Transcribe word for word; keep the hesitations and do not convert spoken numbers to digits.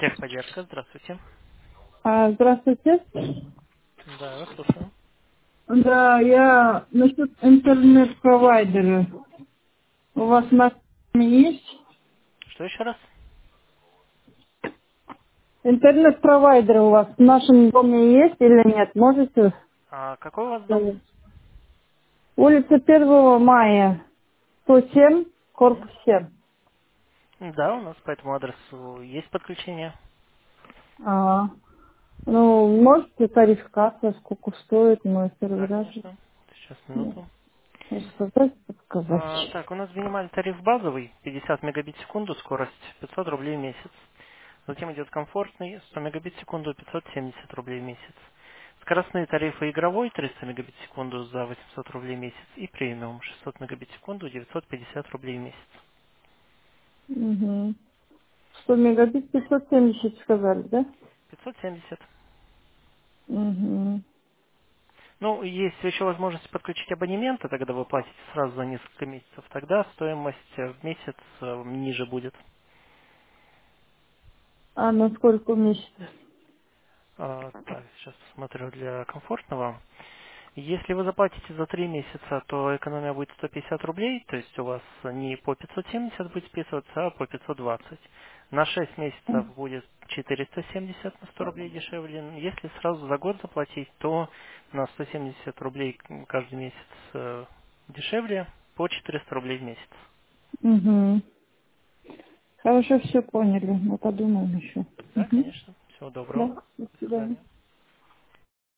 Техподдержка, здравствуйте. А, здравствуйте. Да, я вас слушаю. Да, я насчет интернет-провайдера. У вас на доме есть? Что еще раз? Интернет-провайдер у вас в нашем доме есть или нет? Можете А какой у вас дом? сказать? Улица первого мая, сто семь, Мгм. корпус семь. Да, у нас по этому адресу есть подключение. А, ну, можете тарификация, сколько стоит мой Да, первый раз? конечно. Сейчас, Ну, минуту. сказать, А, подсказать. так, у нас минимальный тариф базовый, пятьдесят мегабит в секунду, скорость пятьсот рублей в месяц. Затем идет комфортный, сто мегабит в секунду, пятьсот семьдесят рублей в месяц. Скоростные тарифы игровой, триста мегабит в секунду за восемьсот рублей в месяц. И премиум, шестьсот мегабит в секунду, девятьсот пятьдесят рублей в месяц. Угу. сто мегабит, пятьсот семьдесят сказали, да? пятьсот семьдесят. Угу. Ну, есть еще возможность подключить абонемента, тогда вы платите сразу за несколько месяцев. Тогда стоимость э, в месяц э, ниже будет. А на сколько месяцев? А, так, сейчас посмотрю для комфортного. Если вы заплатите за три месяца, то экономия будет сто пятьдесят рублей, то есть у вас не по пятьсот семьдесят будет списываться, а по пятьсот двадцать. На шесть месяцев будет четыреста семьдесят на сто рублей дешевле. Если сразу за год заплатить, то на сто семьдесят рублей каждый месяц э, дешевле, по четыреста рублей в месяц. Угу. Хорошо, все поняли. Мы подумаем еще. Да, Угу. конечно. Всего доброго. Да, до До свидания. свидания.